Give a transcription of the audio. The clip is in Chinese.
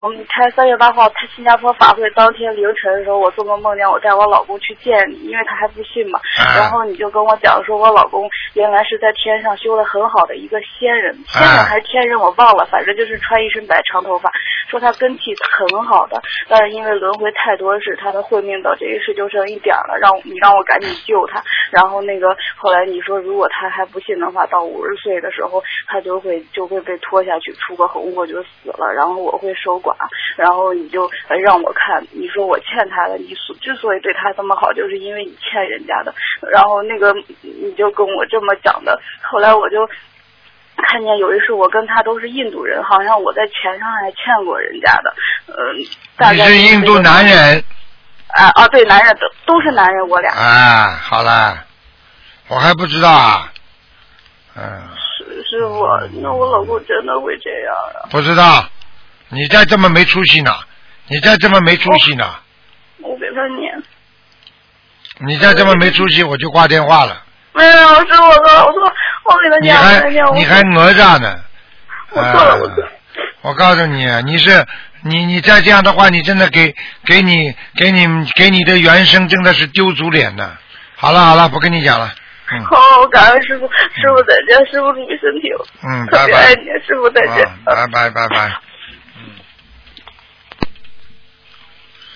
他3月8号他新加坡法会当天凌晨的时候，我做梦见我带我老公去见你，因为他还不信嘛。然后你就跟我讲说，我老公原来是在天上修了很好的一个仙人还是天人我忘了，反正就是穿一身白长头发，说他根气很好的，但是因为轮回太多世，他的慧命到这一世就剩一点了，让我赶紧救他。然后后来你说如果他还不信的话，到50岁的时候他就会被拖下去出个横祸就死了，然后我会守寡。然后你就让我看，你说我欠他的，你之所以对他这么好，就是因为你欠人家的。然后你就跟我这么讲的。后来我就看见有一次我跟他都是印度人，好像我在钱上还欠过人家的。大概你是印度男人？ 对，男人都是男人，我俩。 好了，我还不知道啊。 师傅，那我老公真的会这样啊？ 不知道。你再这么没出息呢？ 我给他念。 你再这么没出息，我就挂电话了。 没有，是我错，我给他念。 你还哪吒呢？ 我错了。 我告诉你，你再这样的话，你真的给你的原生真的是丢足脸的。好了，不跟你讲了。 好，感恩师傅，师傅再见，师傅注意身体。 拜拜。 特别爱你，师傅再见。 拜拜。